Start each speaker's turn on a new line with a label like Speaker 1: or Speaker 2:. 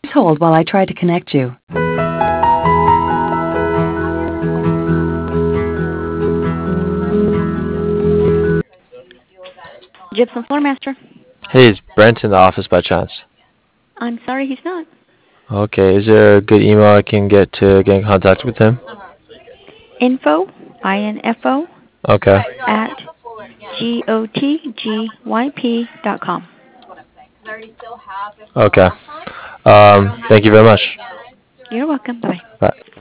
Speaker 1: Please hold while I try to connect you.
Speaker 2: Gypsum Floor Master.
Speaker 3: Hey, is Brent in the office by chance?
Speaker 2: I'm sorry he's not.
Speaker 3: Okay, is there a good email I can get in contact with him?
Speaker 2: Info, info,
Speaker 3: Okay.
Speaker 2: at gotgyp.com.
Speaker 3: Okay. Thank you very much.
Speaker 2: You're welcome. Bye-bye.
Speaker 3: Bye.